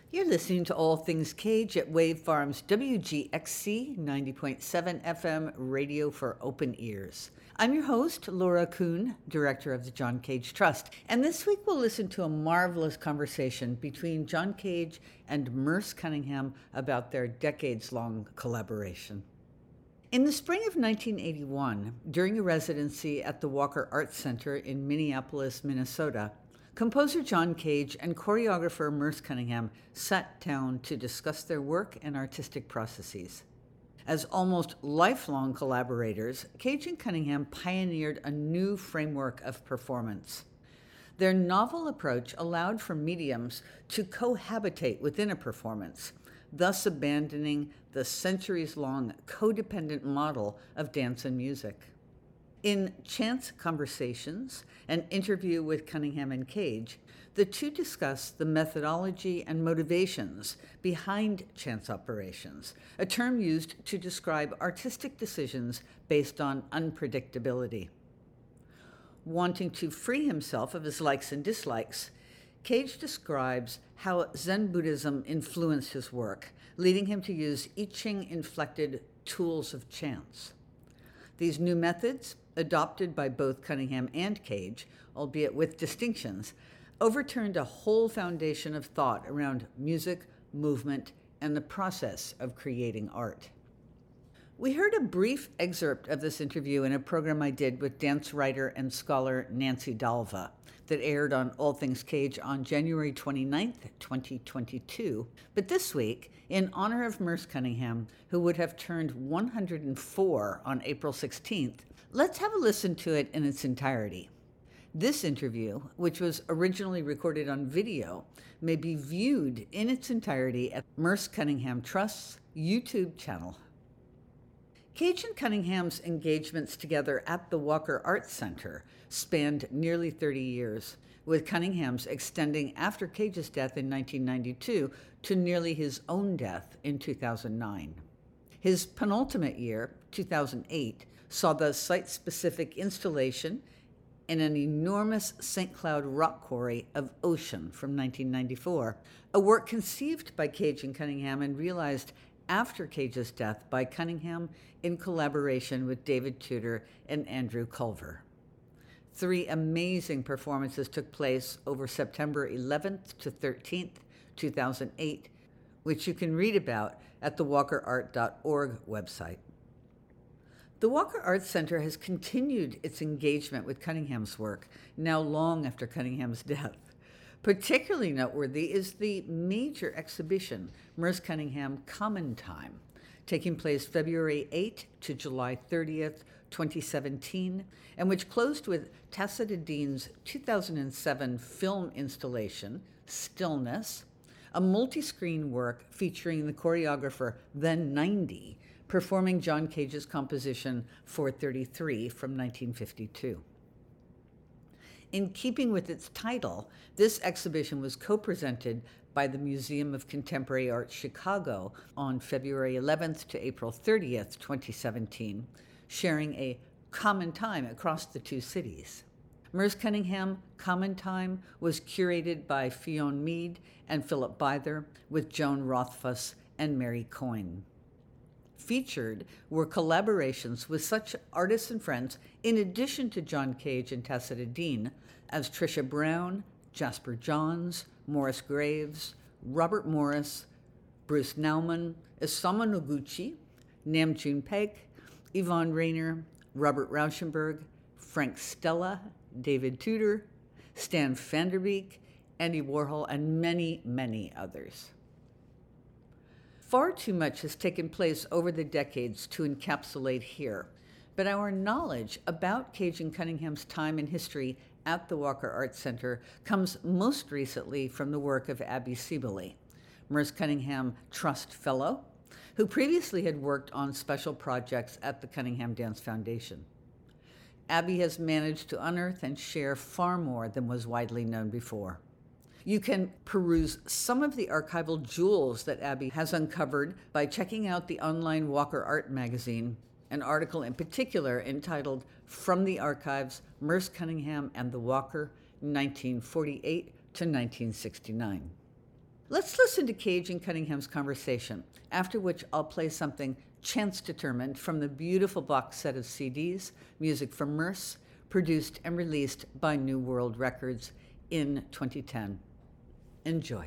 You're listening to All Things Cage at Wave Farms WGXC 90.7 FM radio for open ears. I'm your host, Laura Kuhn, director of the John Cage Trust. And this week we'll listen to a marvelous conversation between John Cage and Merce Cunningham about their decades-long collaboration. In the spring of 1981, during a residency at the Walker Arts Center in Minneapolis, Minnesota, composer John Cage and choreographer Merce Cunningham sat down to discuss their work and artistic processes. As almost lifelong collaborators, Cage and Cunningham pioneered a new framework of performance. Their novel approach allowed for mediums to cohabitate within a performance, thus abandoning the centuries-long codependent model of dance and music. In Chance Conversations, an interview with Cunningham and Cage, the two discuss the methodology and motivations behind chance operations, a term used to describe artistic decisions based on unpredictability. Wanting to free himself of his likes and dislikes, Cage describes how Zen Buddhism influenced his work, leading him to use I Ching-inflected tools of chance. These new methods, adopted by both Cunningham and Cage, albeit with distinctions, overturned a whole foundation of thought around music, movement, and the process of creating art. We heard a brief excerpt of this interview in a program I did with dance writer and scholar Nancy Dalva that aired on All Things Cage on January 29th, 2022. But this week, in honor of Merce Cunningham, who would have turned 104 on April 16th, let's have a listen to it in its entirety. This interview, which was originally recorded on video, may be viewed in its entirety at Merce Cunningham Trust's YouTube channel. Cage and Cunningham's engagements together at the Walker Arts Center spanned nearly 30 years, with Cunningham's extending after Cage's death in 1992 to nearly his own death in 2009. His penultimate year, 2008, saw the site-specific installation in an enormous St. Cloud rock quarry of Ocean from 1994, a work conceived by Cage and Cunningham and realized after Cage's death by Cunningham in collaboration with David Tudor and Andrew Culver. 3 amazing performances took place over September 11th to 13th, 2008, which you can read about at the walkerart.org website. The Walker Arts Center has continued its engagement with Cunningham's work, now long after Cunningham's death. Particularly noteworthy is the major exhibition, Merce Cunningham Common Time, taking place February 8 to July 30th, 2017, and which closed with Tacita Dean's 2007 film installation, Stillness, a multi-screen work featuring the choreographer Then 90, performing John Cage's composition 433 from 1952. In keeping with its title, this exhibition was co-presented by the Museum of Contemporary Art Chicago on February 11th to April 30th, 2017, sharing a common time across the two cities. Merce Cunningham Common Time was curated by Fionn Mead and Philip Byther, with Joan Rothfuss and Mary Coyne. Featured were collaborations with such artists and friends, in addition to John Cage and Tacita Dean, as Trisha Brown, Jasper Johns, Morris Graves, Robert Morris, Bruce Nauman, Isamu Noguchi, Nam June Paik, Yvonne Rainer, Robert Rauschenberg, Frank Stella, David Tudor, Stan Vanderbeek, Andy Warhol, and many, many others. Far too much has taken place over the decades to encapsulate here, but our knowledge about Cage and Cunningham's time in history at the Walker Arts Center comes most recently from the work of Abby Siebele, Merce Cunningham Trust Fellow, who previously had worked on special projects at the Cunningham Dance Foundation. Abby has managed to unearth and share far more than was widely known before. You can peruse some of the archival jewels that Abby has uncovered by checking out the online Walker Art magazine, an article in particular entitled From the Archives, Merce Cunningham and the Walker, 1948 to 1969. Let's listen to Cage and Cunningham's conversation, after which I'll play something chance determined from the beautiful box set of CDs, Music from Merce, produced and released by New World Records in 2010. Enjoy.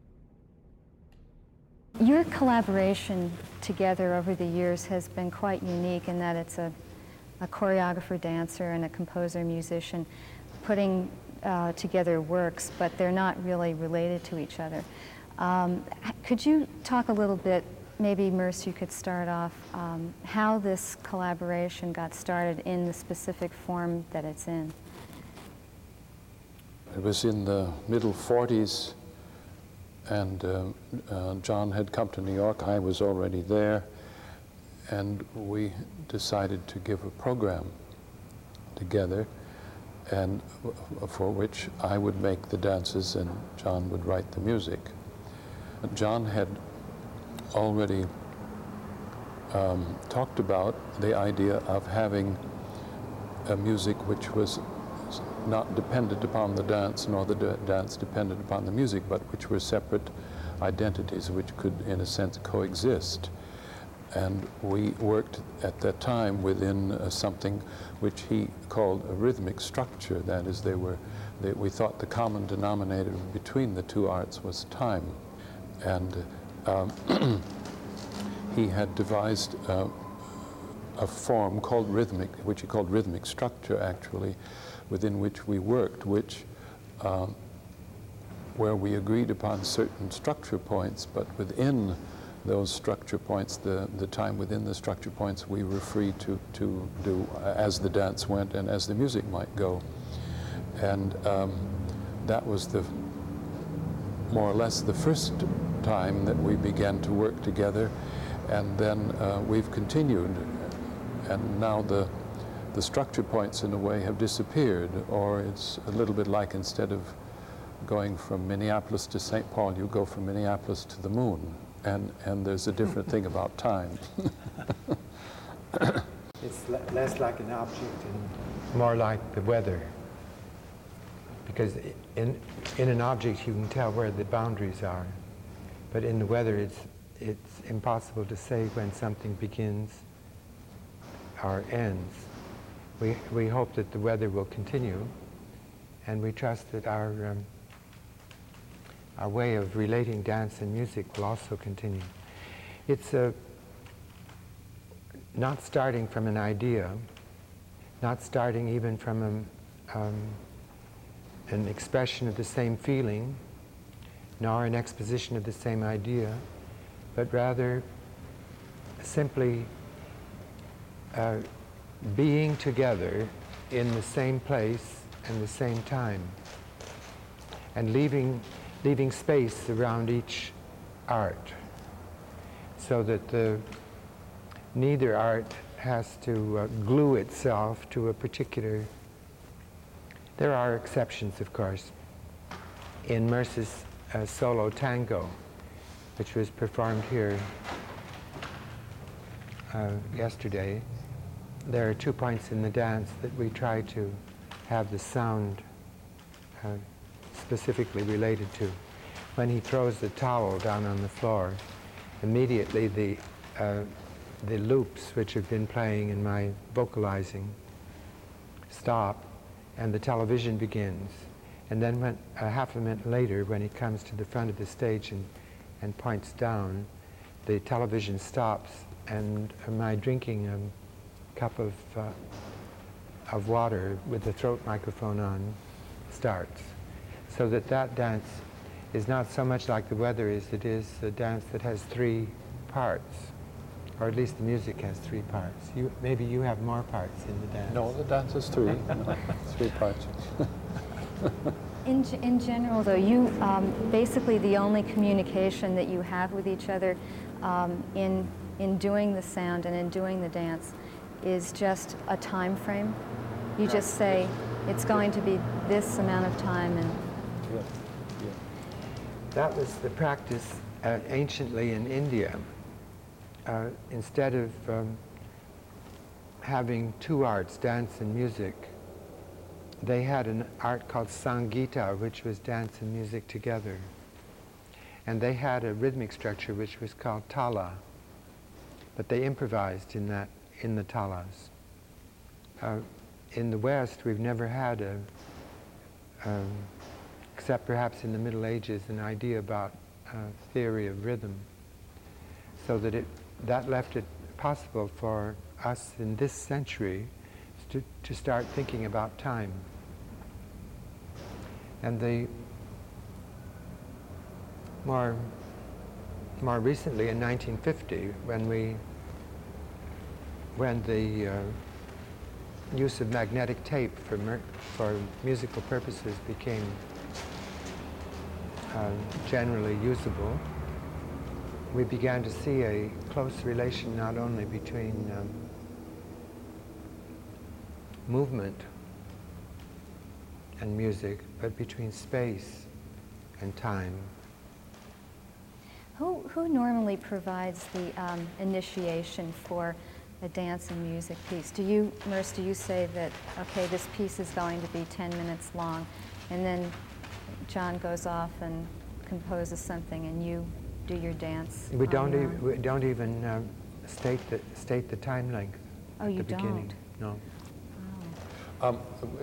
Your collaboration together over the years has been quite unique in that it's a choreographer, dancer, and a composer, musician putting together works, but they're not really related to each other. Could you talk a little bit, maybe Merce, you could start off, how this collaboration got started in the specific form that it's in? It was in the middle 40s, and John had come to New York. I was already there, and we decided to give a program together, and for which I would make the dances and John would write the music. John had already talked about the idea of having a music which was not dependent upon the dance, nor the dance dependent upon the music, but which were separate identities which could, in a sense, coexist. And we worked at that time within something which he called a rhythmic structure. That is, we thought the common denominator between the two arts was time. And he had devised a form called rhythmic, which he called rhythmic structure, actually, within which we worked, where we agreed upon certain structure points, but within those structure points, the time within the structure points, we were free to do as the dance went and as the music might go. And that was more or less the first time that we began to work together, and then we've continued, and now the structure points in a way have disappeared, or it's a little bit like instead of going from Minneapolis to St. Paul, you go from Minneapolis to the moon, and there's a different thing about time. It's less like an object and more like the weather, because in an object you can tell where the boundaries are, but in the weather it's impossible to say when something begins or ends. We hope that the weather will continue, and we trust that our way of relating dance and music will also continue. It's not starting from an idea, not starting even from an expression of the same feeling, nor an exposition of the same idea, but rather simply being together in the same place and the same time, and leaving space around each art, so that neither art has to glue itself to a particular. There are exceptions, of course. In Merce's solo tango, which was performed here yesterday, there are 2 points in the dance that we try to have the sound specifically related to. When he throws the towel down on the floor, immediately the loops which have been playing in my vocalizing stop, and the television begins. And then when, half a minute later, when he comes to the front of the stage and points down, the television stops, and my drinking a cup of water with the throat microphone on starts. So that dance is not so much like the weather is, it is a dance that has 3 parts, or at least the music has 3 parts. Maybe you have more parts in the dance. No, the dance is 3, 3 parts. In general, though, you basically the only communication that you have with each other in doing the sound and in doing the dance is just a time frame. You just say it's going to be this amount of time, and that was the practice anciently in India. Instead of having 2 arts, dance and music, they had an art called Sangita, which was dance and music together. And they had a rhythmic structure which was called tala, but they improvised in the talas. In the West, we've never had except perhaps in the Middle Ages, an idea about theory of rhythm, so that left it possible for us in this century to start thinking about time. And the more recently, in 1950, when the use of magnetic tape for musical purposes became generally usable, we began to see a close relation not only between movement and music, but between space and time. Who normally provides the initiation for a dance and music piece? Do you, Merce, do you say that, okay, this piece is going to be 10 minutes long, and then John goes off and composes something, and you do your dance? We don't even state the time length at the beginning. No. Oh.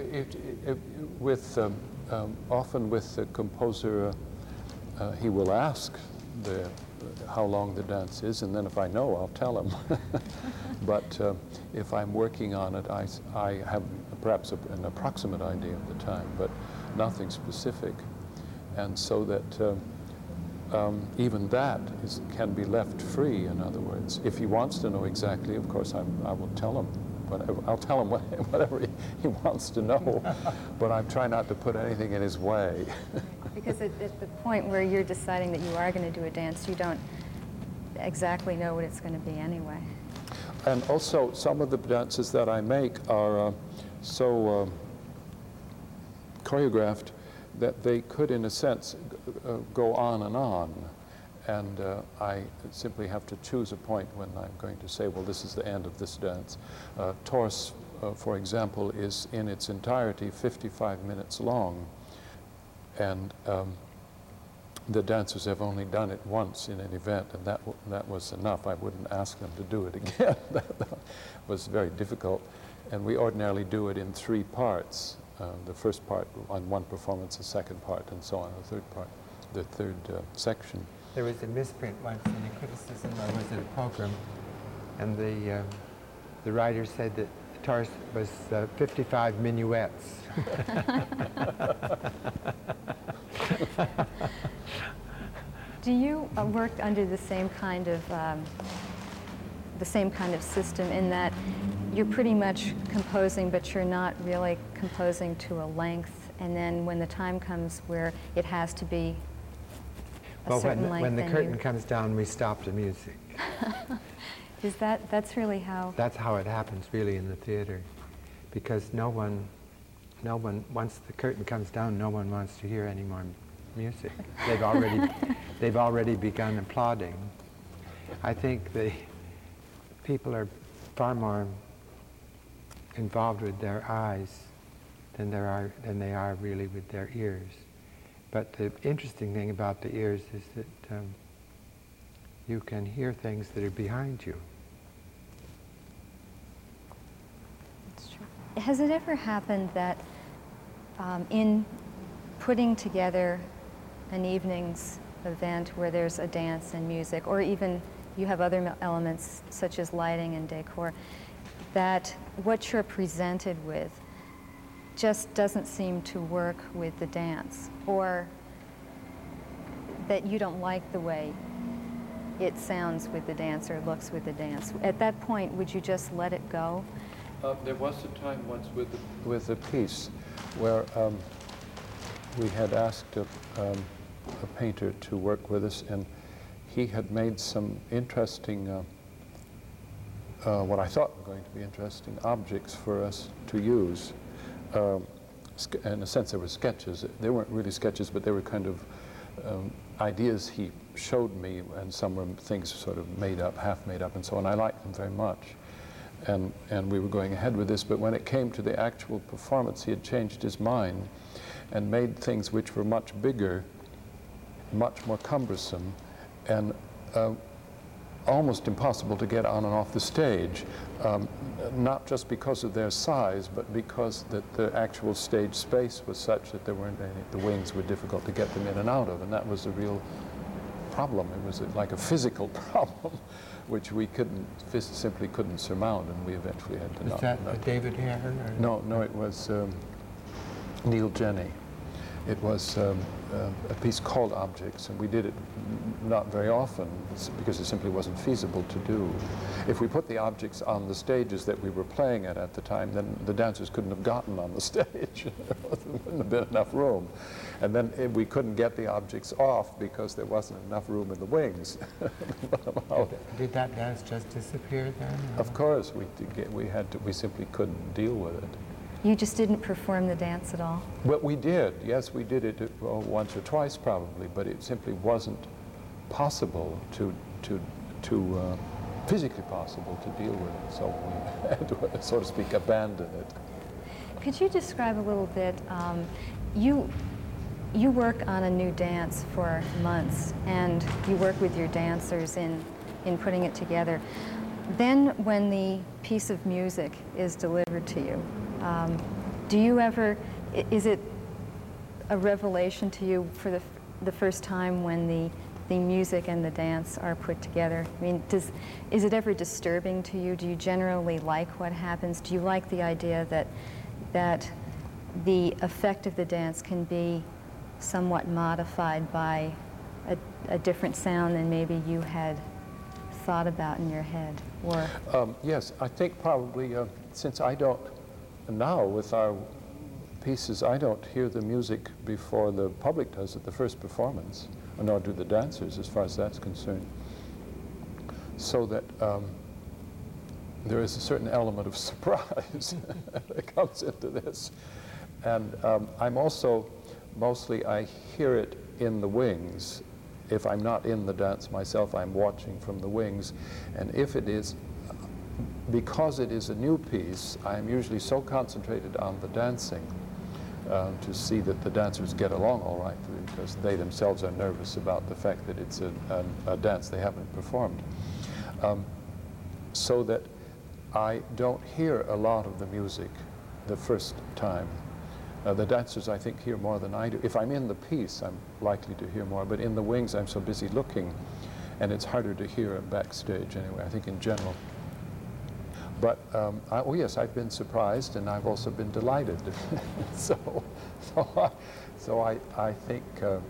Often with the composer, he will ask how long the dance is, and then if I know, I'll tell him. But if I'm working on it, I have perhaps an approximate idea of the time, but nothing specific. And so that even that can be left free, in other words. If he wants to know exactly, of course, I will tell him. I'll tell him whatever he wants to know, but I'm trying not to put anything in his way. Because at the point where you're deciding that you are going to do a dance, you don't exactly know what it's going to be anyway. And also, some of the dances that I make are so choreographed that they could, in a sense, go on and on. And I simply have to choose a point when I'm going to say, well, this is the end of this dance. Tors, for example, is in its entirety 55 minutes long. And the dancers have only done it once in an event, and that was enough. I wouldn't ask them to do it again. That was very difficult. And we ordinarily do it in 3 parts. The first part on one performance, the second part, and so on, the third part, the third section. There was a misprint once in a criticism. I was at a program, and the writer said that Tors was 55 minuets. Do you work under the same kind of system in that you're pretty much composing, but you're not really composing to a length, and then when the time comes where it has to be a certain length, when the curtain comes down, we stop the music. Is that's really how? That's how it happens, really, in the theater, because no one, once the curtain comes down, no one wants to hear any more music. They've already begun applauding. I think the people are far more involved with their eyes than they are really with their ears. But the interesting thing about the ears is that you can hear things that are behind you. That's true. Has it ever happened that in putting together an evening's event where there's a dance and music, or even you have other elements such as lighting and decor, that what you're presented with just doesn't seem to work with the dance, or that you don't like the way it sounds with the dance or looks with the dance? At that point, would you just let it go? There was a time once with a piece where we had asked a painter to work with us, and he had made some interesting, what I thought were going to be interesting objects for us to use. In a sense, they were sketches. They weren't really sketches, but they were kind of ideas he showed me, and some were things sort of made up, half made up, and so on. I liked them very much. And we were going ahead with this, but when it came to the actual performance, he had changed his mind and made things which were much bigger much more cumbersome and almost impossible to get on and off the stage, not just because of their size, but because that the actual stage space was such that there weren't any, the wings were difficult to get them in and out of, and that was a real problem. It was like a physical problem, which we simply couldn't surmount, and we eventually had to. Was that David Hare? No, it was Neil Jenny. It was a piece called Objects, and we did it not very often because it simply wasn't feasible to do. If we put the objects on the stages that we were playing at the time, then the dancers couldn't have gotten on the stage. There wouldn't have been enough room. And then we couldn't get the objects off because there wasn't enough room in the wings. Did that dance just disappear then? Or? Of course, we simply couldn't deal with it. You just didn't perform the dance at all? Well, we did. Yes, we did it once or twice probably, but it simply wasn't possible physically possible to deal with it. So we had to, so to speak, abandon it. Could you describe a little bit, you work on a new dance for months, and you work with your dancers in putting it together. Then when the piece of music is delivered to you, do you ever, is it a revelation to you for the first time when the music and the dance are put together? I mean, is it ever disturbing to you? Do you generally like what happens? Do you like the idea that the effect of the dance can be somewhat modified by a different sound than maybe you had thought about in your head? Or yes, I think probably since I don't, now with our pieces, I don't hear the music before the public does at the first performance, nor do the dancers as far as that's concerned. So that there is a certain element of surprise that comes into this. And I'm also, mostly I hear it in the wings. If I'm not in the dance myself, I'm watching from the wings. And if it is, because it is a new piece, I'm usually so concentrated on the dancing to see that the dancers get along all right, because they themselves are nervous about the fact that it's a dance they haven't performed. So that I don't hear a lot of the music the first time. The dancers, I think, hear more than I do. If I'm in the piece, I'm likely to hear more, but in the wings, I'm so busy looking, and it's harder to hear backstage anyway, I think in general. But, oh yes, I've been surprised, and I've also been delighted. so I think,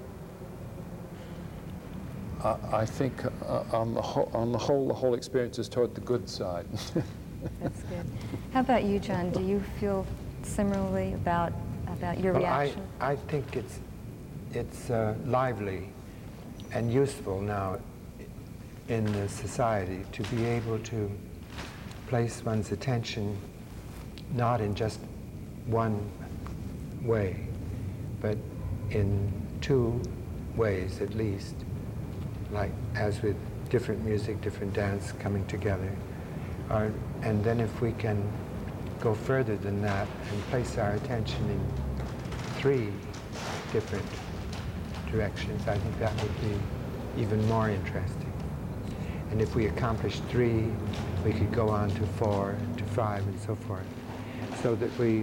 on the whole, the whole experience is toward the good side. That's good. How about you, John? Do you feel similarly about your reaction? I think it's lively and useful now in the society to be able to place one's attention not in just one way, but in two ways at least, like as with different music, different dance coming together. And then if we can go further than that and place our attention in three different directions, I think that would be even more interesting. And if we accomplish three, we could go on to 4, to 5, and so forth, so that we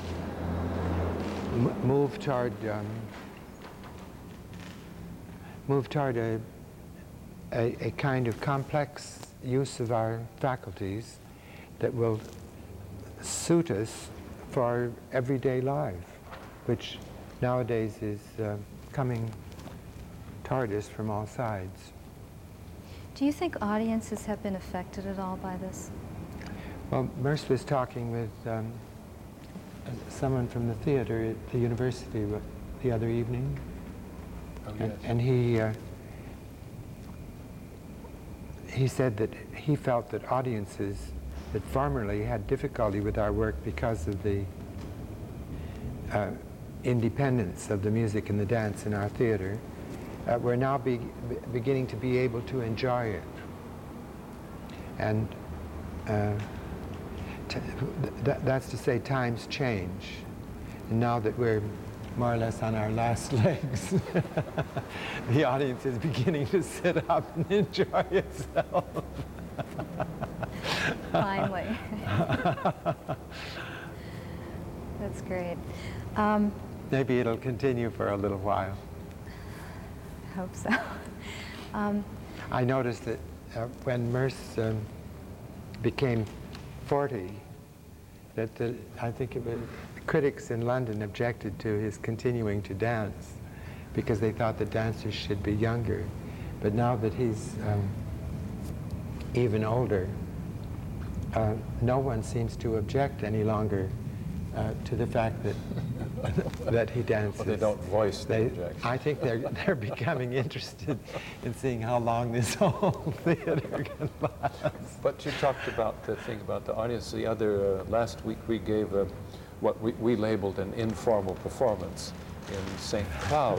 move toward a kind of complex use of our faculties that will suit us for everyday life, which nowadays is coming toward us from all sides. Do you think audiences have been affected at all by this? Well, Merce was talking with someone from the theater at the university the other evening, and he said that he felt that audiences that formerly had difficulty with our work because of the independence of the music and the dance in our theater, we're now beginning to be able to enjoy it. And that's to say, times change. And now that we're more or less on our last legs. The audience is beginning to sit up and enjoy itself. Finally. That's great. Maybe it'll continue for a little while. I hope so. I noticed that when Merce became 40, that I think it was critics in London objected to his continuing to dance because they thought the dancers should be younger. But now that he's even older, no one seems to object any longer to the fact that that he dances. Well, they don't voice the objection. I think they're becoming interested in seeing how long this whole theater can last. But you talked about the thing about the audience. The other, last week we gave what we labeled an informal performance in St. Cloud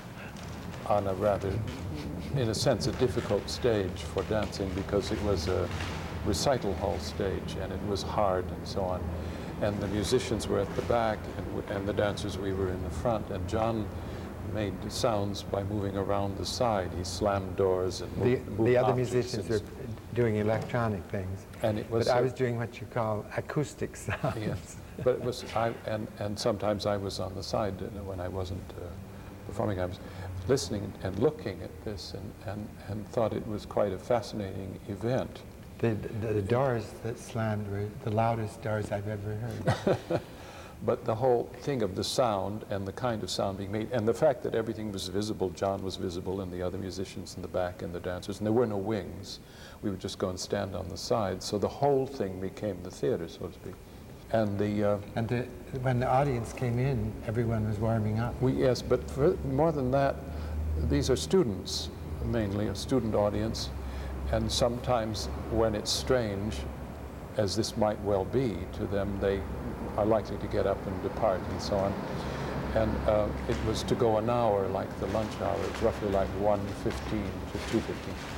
on a rather, in a sense, a difficult stage for dancing because it was a recital hall stage and it was hard and so on. And the musicians were at the back and the dancers, we were in the front. And John made sounds by moving around the side. He slammed doors and moved the other objects musicians were doing electronic things. And it was, but I was doing what you call acoustic sounds. Yes, but it was, and sometimes I was on the side when I wasn't performing. I was listening and looking at this and thought it was quite a fascinating event. The doors that slammed were the loudest doors I've ever heard. But the whole thing of the sound and the kind of sound being made, and the fact that everything was visible, John was visible and the other musicians in the back and the dancers, and there were no wings. We would just go and stand on the side. So the whole thing became the theater, so to speak. And when the audience came in, everyone was warming up. Yes, but more than that, these are students, mainly a student audience. And sometimes when it's strange, as this might well be to them, they are likely to get up and depart and so on. And it was to go an hour like the lunch hour. It's roughly like 1:15 to 2:15.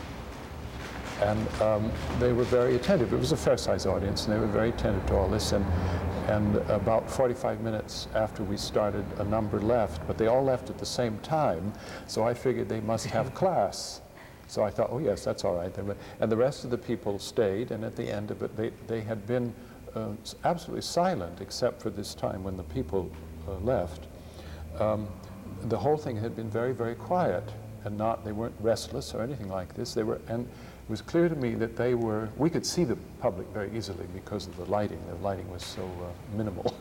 And they were very attentive. It was a fair-sized audience, and they were very attentive to all this. And about 45 minutes after we started, a number left, but they all left at the same time, so I figured they must have class. So I thought, oh yes, that's all right. And the rest of the people stayed, and at the end of it, they had been absolutely silent, except for this time when the people left. The whole thing had been very, very quiet, and they weren't restless or anything like this. And it was clear to me that we could see the public very easily because of the lighting. The lighting was so minimal.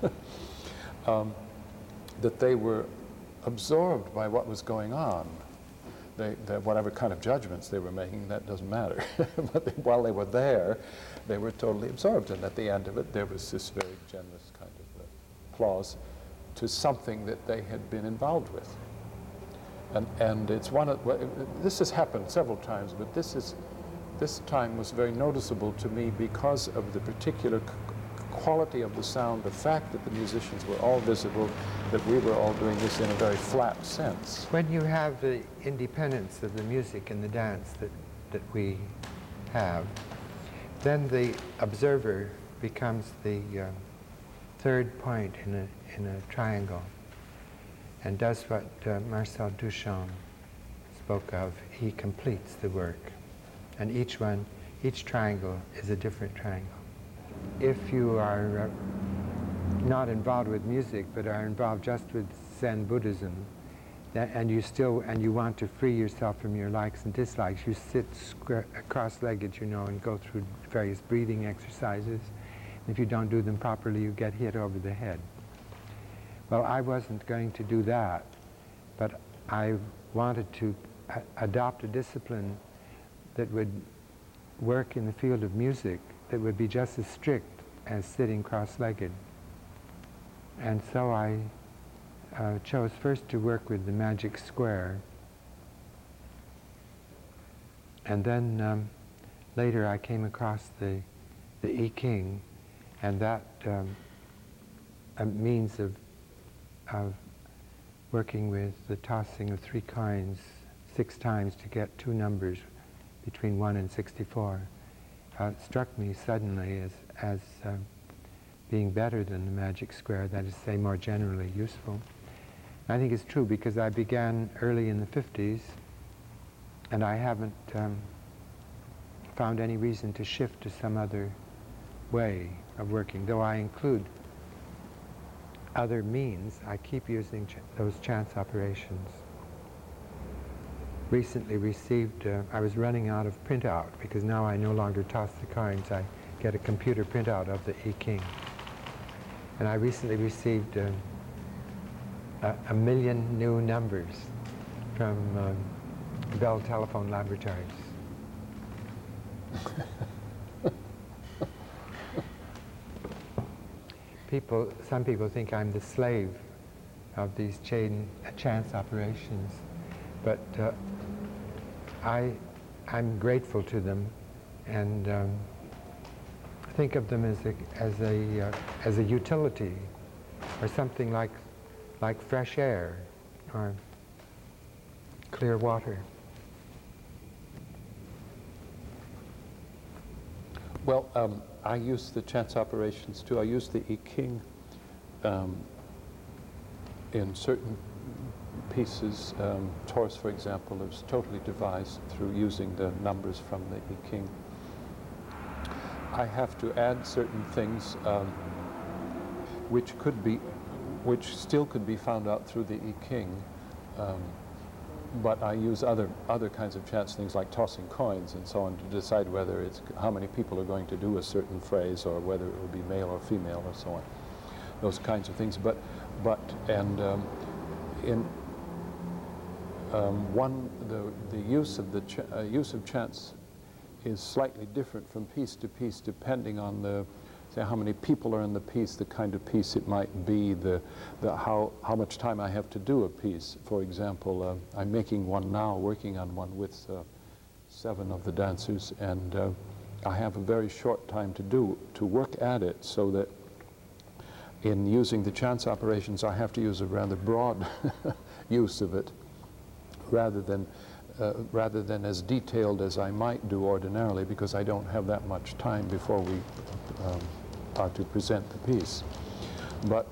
That they were absorbed by what was going on. Whatever kind of judgments they were making, that doesn't matter. But while they were there, they were totally absorbed. And at the end of it, there was this very generous kind of applause to something that they had been involved with. And it's this has happened several times, but this time was very noticeable to me because of the particular quality of the sound, the fact that the musicians were all visible, that we were all doing this in a very flat sense. When you have the independence of the music and the dance that we have, then the observer becomes the third point in a triangle and does what Marcel Duchamp spoke of. He completes the work. And each triangle is a different triangle. If you are not involved with music, but are involved just with Zen Buddhism, and you want to free yourself from your likes and dislikes, you sit cross-legged, and go through various breathing exercises. And if you don't do them properly, you get hit over the head. Well, I wasn't going to do that, but I wanted to adopt a discipline that would work in the field of music that would be just as strict as sitting cross-legged. And so I chose first to work with the magic square, and then later I came across the I Ching, and that a means of working with the tossing of 3 coins 6 times to get 2 numbers between 1 and 64. Struck me suddenly as being better than the magic square, that is to say, more generally useful. I think it's true because I began early in the 50s and I haven't found any reason to shift to some other way of working. Though I include other means, I keep using those chance operations. Recently received, I was running out of printout because now I no longer toss the coins. I get a computer printout of the I Ching. And I recently received a million new numbers from Bell Telephone Laboratories. Some people think I'm the slave of these chance operations, but I'm grateful to them, and think of them as a utility, or something like fresh air or clear water. Well, I use the chance operations too. I use the I Ching in certain pieces. Taurus, for example, is totally devised through using the numbers from the I Ching. I have to add certain things which still could be found out through the I Ching, but I use other kinds of chance things like tossing coins and so on to decide whether it's how many people are going to do a certain phrase or whether it will be male or female or so on. Those kinds of things. The use of chance is slightly different from piece to piece depending on say how many people are in the piece, the kind of piece it might be, how much time I have to do a piece. For example, I'm making one now, working on one with 7 of the dancers, and I have a very short time to work at it, so that in using the chance operations I have to use a rather broad use of it, rather than as detailed as I might do ordinarily, because I don't have that much time before we are to present the piece. But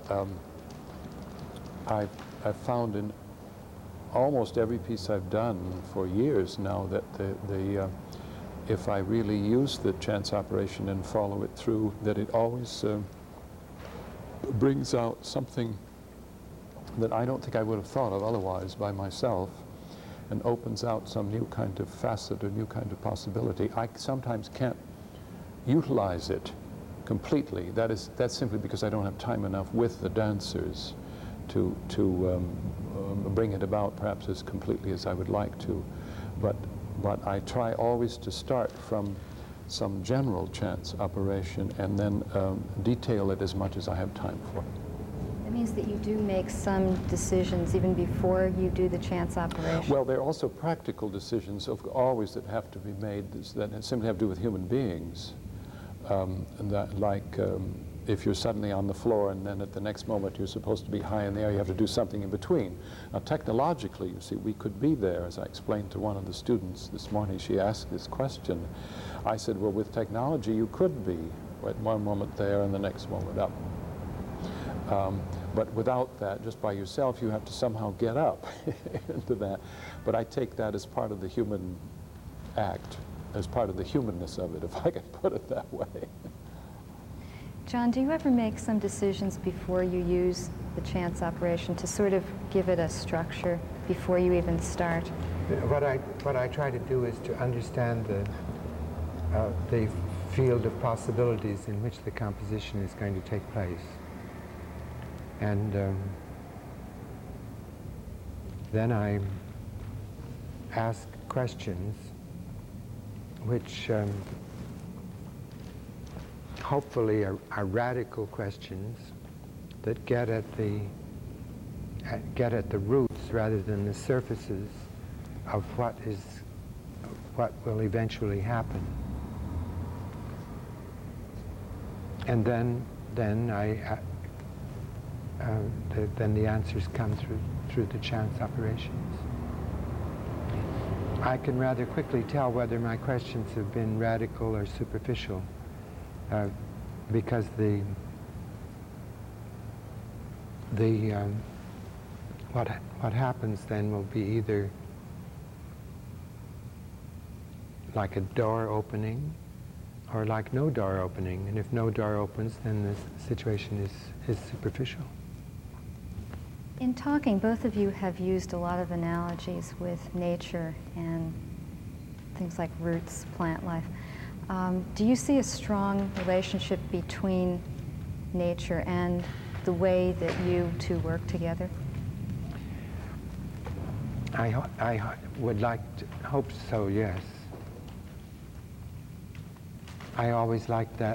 I've found in almost every piece I've done for years now that if I really use the chance operation and follow it through, that it always brings out something that I don't think I would have thought of otherwise by myself, and opens out some new kind of facet or new kind of possibility. I sometimes can't utilize it completely. That's simply because I don't have time enough with the dancers to bring it about perhaps as completely as I would like to. But I try always to start from some general chance operation and then detail it as much as I have time for. That means that you do make some decisions even before you do the chance operation. Well, there are also practical decisions always that have to be made that simply have to do with human beings. If you're suddenly on the floor and then at the next moment you're supposed to be high in the air, you have to do something in between. Now, technologically, you see, we could be there. As I explained to one of the students this morning, she asked this question. I said, well, with technology, you could be at one moment there and the next moment up. But without that, just by yourself, you have to somehow get up into that. But I take that as part of the human act, as part of the humanness of it, if I can put it that way. John, do you ever make some decisions before you use the chance operation to sort of give it a structure before you even start? What I try to do is to understand the field of possibilities in which the composition is going to take place. And then I ask questions which hopefully are radical questions that get at the roots rather than the surfaces of what will eventually happen. And then the answers come through the chance operations. I can rather quickly tell whether my questions have been radical or superficial, because what happens then will be either like a door opening or like no door opening. And if no door opens, then the situation is superficial. In talking, both of you have used a lot of analogies with nature and things like roots, plant life. Do you see a strong relationship between nature and the way that you two work together? I would like to hope so, yes. I always liked that,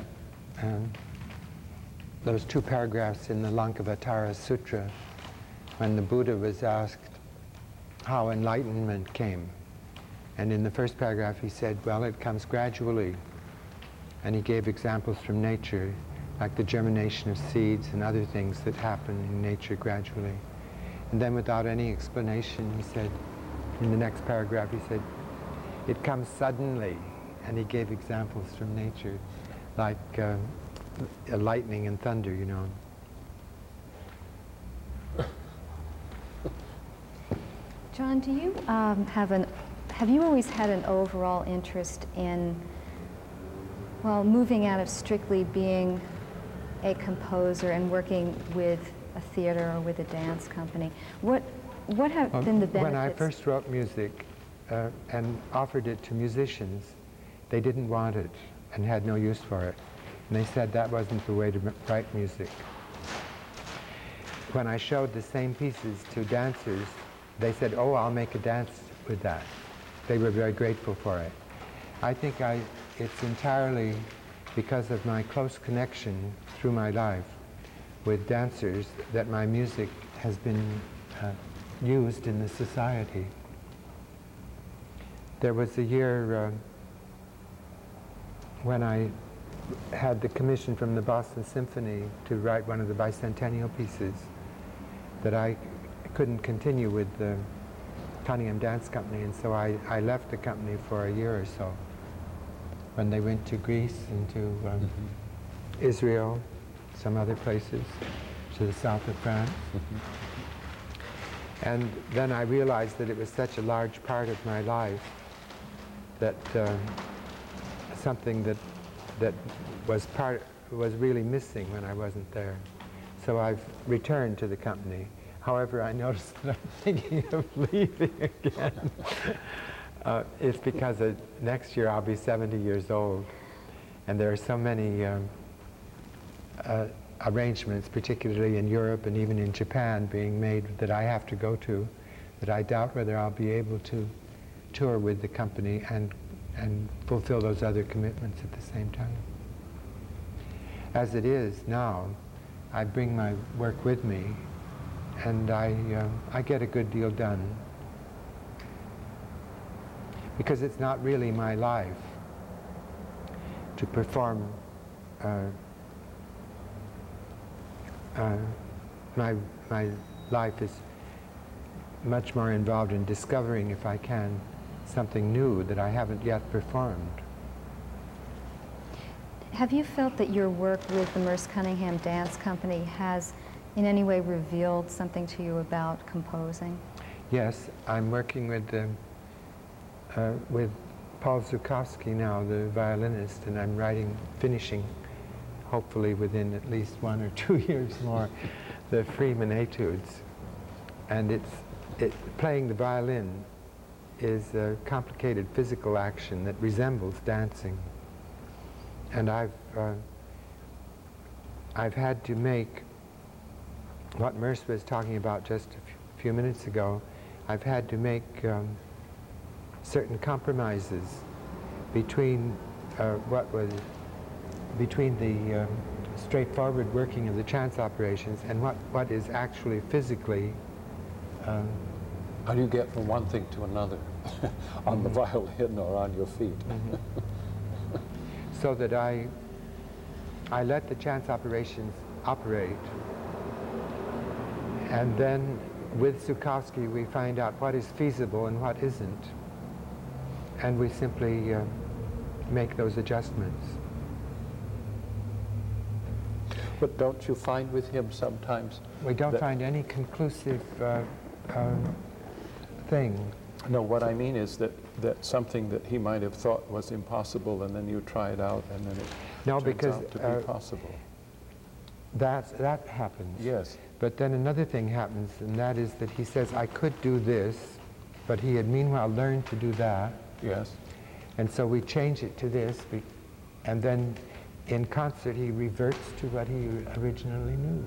those 2 paragraphs in the Lankavatara Sutra when the Buddha was asked how enlightenment came. And in the first paragraph he said, well, it comes gradually. And he gave examples from nature, like the germination of seeds and other things that happen in nature gradually. And then without any explanation, he said, in the next paragraph, he said, it comes suddenly. And he gave examples from nature, like lightning and thunder, you know. John, do you have you always had an overall interest in, well, moving out of strictly being a composer and working with a theater or with a dance company? What have been the benefits? When I first wrote music and offered it to musicians, they didn't want it and had no use for it. And they said that wasn't the way to write music. When I showed the same pieces to dancers, they said, oh, I'll make a dance with that. They were very grateful for it. I think it's entirely because of my close connection through my life with dancers that my music has been used in the society. There was a year when I had the commission from the Boston Symphony to write one of the bicentennial pieces that I couldn't continue with the Cunningham Dance Company, and so I left the company for a year or so when they went to Greece and to Israel, some other places, to the south of France. And then I realized that it was such a large part of my life that something that was really missing when I wasn't there. So I've returned to the company. However, I noticed that I'm thinking of leaving again. It's because next year I'll be 70 years old, and there are so many arrangements, particularly in Europe and even in Japan, being made that I have to go to, that I doubt whether I'll be able to tour with the company and fulfill those other commitments at the same time. As it is now, I bring my work with me, and I get a good deal done, because it's not really my life to perform. My life is much more involved in discovering, if I can, something new that I haven't yet performed. Have you felt that your work with the Merce Cunningham Dance Company has in any way revealed something to you about composing? Yes, I'm working with Paul Zukowski now, the violinist, and I'm finishing, hopefully within at least 1 or 2 years more, the Freeman Etudes. And playing the violin is a complicated physical action that resembles dancing. And I've had to make what Merce was talking about just a few minutes ago. I've had to make certain compromises between between the straightforward working of the chance operations and what is actually physically. How do you get from one thing to another on the violin or on your feet? So that I let the chance operations operate, and then with Zukowski we find out what is feasible and what isn't, and we simply make those adjustments. But don't you find with him sometimes we don't find any conclusive thing. No, what I mean is that something that he might have thought was impossible, and then you try it out, and then it turns out to be possible. That happens. Yes. But then another thing happens, and that is that he says, I could do this, but he had meanwhile learned to do that. Yes. And so we change it to this, and then in concert he reverts to what he originally knew.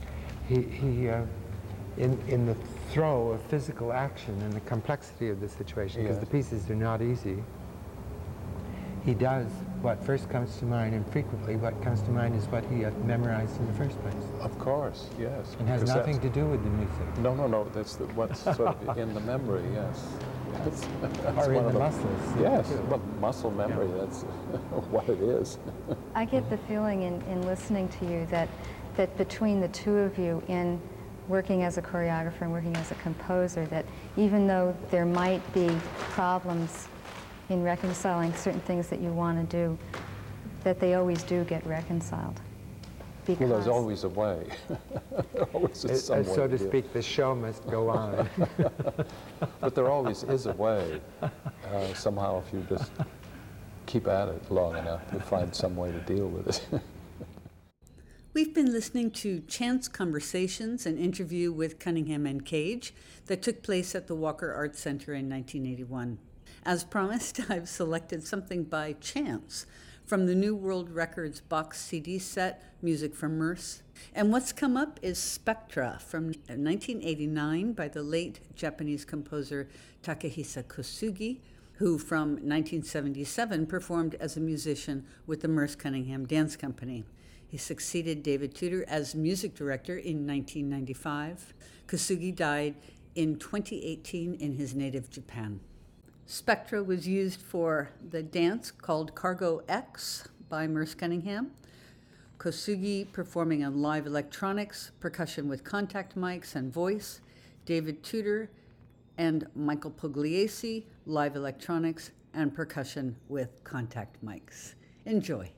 In the throe of physical action and the complexity of the situation, because the pieces are not easy, he does what first comes to mind, and frequently what comes to mind is what he had memorized in the first place. Of course, yes. And has nothing to do with the music. No, that's what's sort of in the memory, yes. Or in the muscles. Yes, well, muscle memory, that's what it is. I get the feeling in listening to you that between the two of you in working as a choreographer and working as a composer, that even though there might be problems in reconciling certain things that you want to do, that they always do get reconciled. Because Well, there's always a way. There always is some way so to do it. speak, the show must go on. But there always is a way. Somehow, if you just keep at it long enough, you'll find some way to deal with it. We've been listening to Chance Conversations, an interview with Cunningham and Cage that took place at the Walker Arts Center in 1981. As promised, I've selected something by chance from the New World Records box CD set, Music from Merce. And what's come up is Spectra from 1989 by the late Japanese composer Takehisa Kosugi, who from 1977 performed as a musician with the Merce Cunningham Dance Company. He succeeded David Tudor as music director in 1995. Kosugi died in 2018 in his native Japan. Spectra was used for the dance called Cargo X by Merce Cunningham. Kosugi performing on live electronics, percussion with contact mics and voice. David Tudor and Michael Pugliese, live electronics and percussion with contact mics. Enjoy.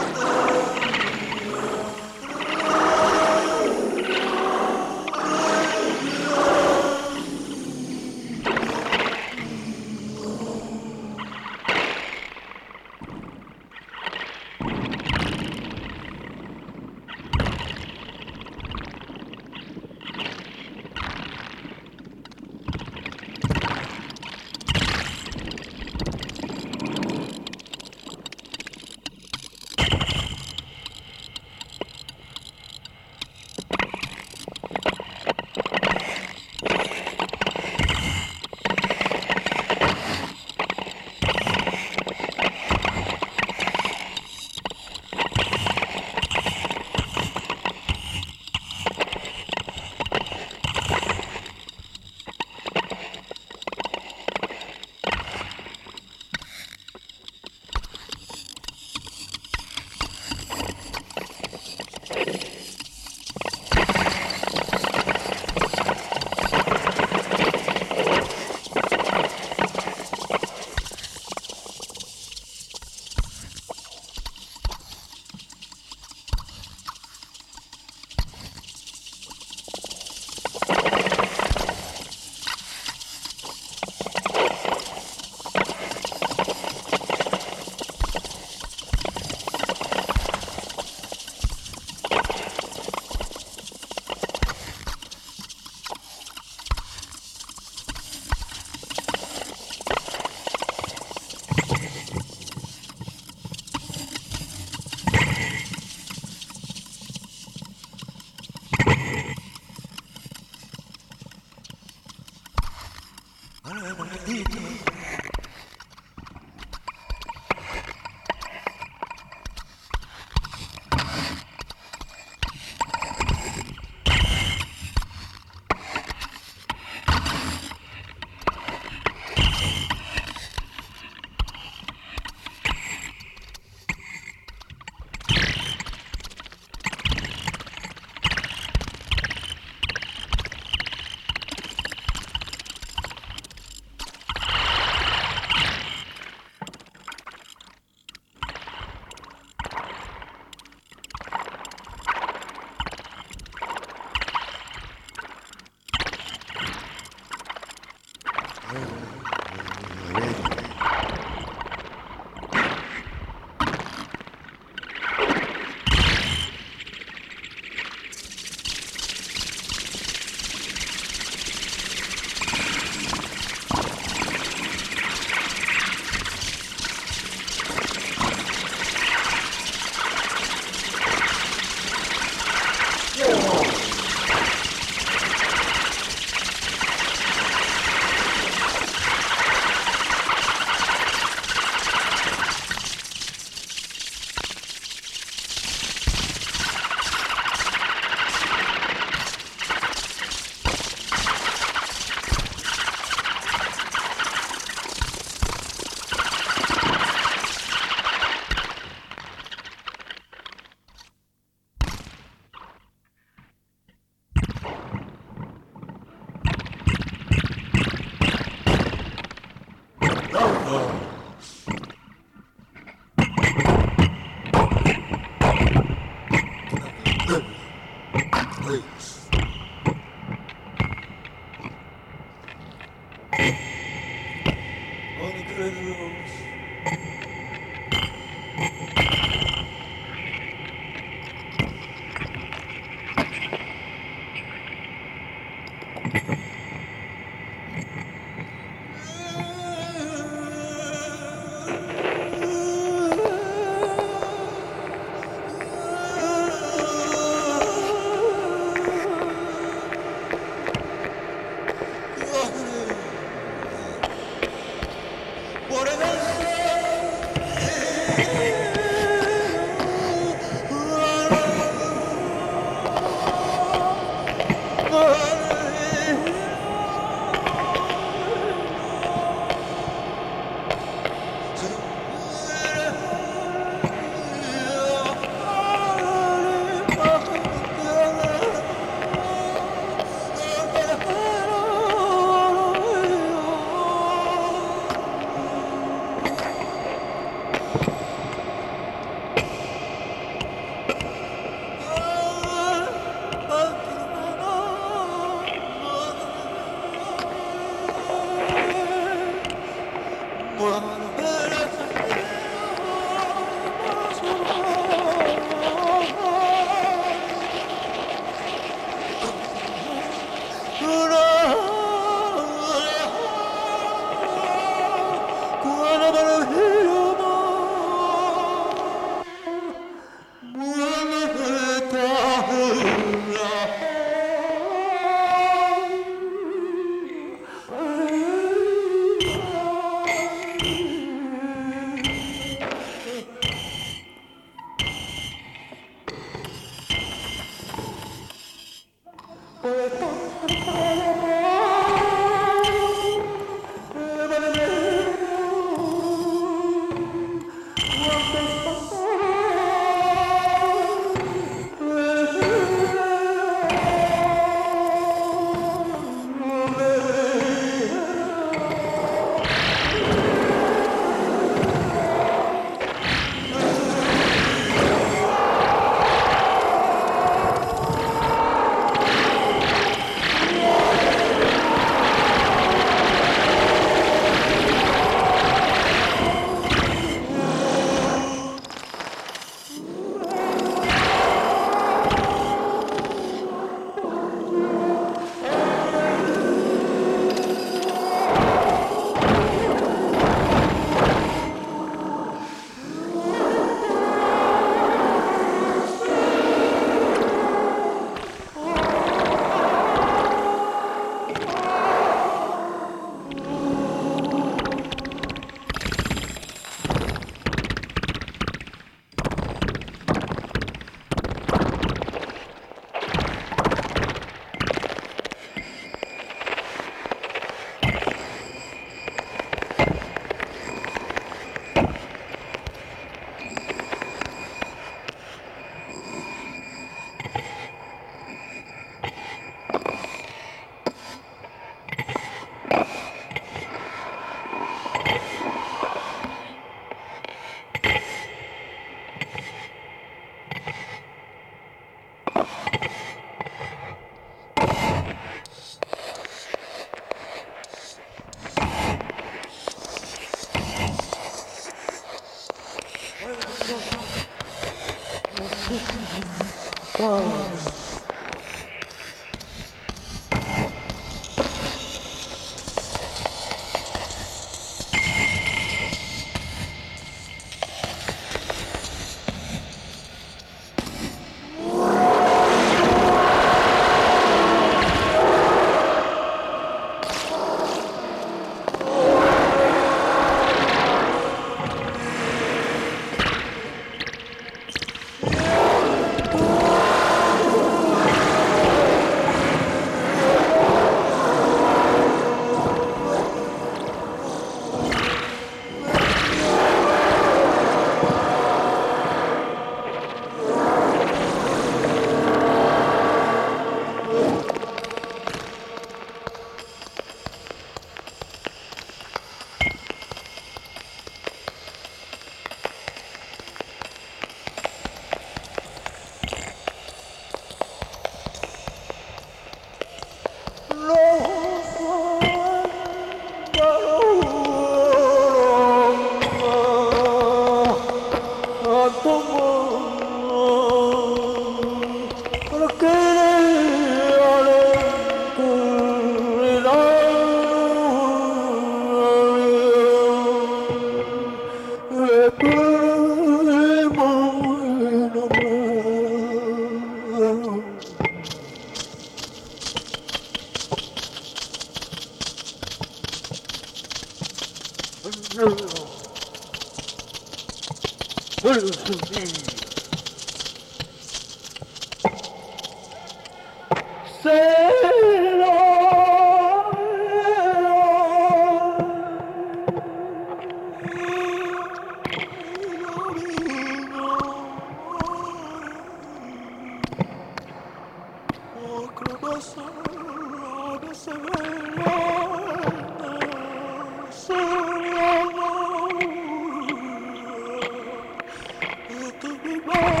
Bye.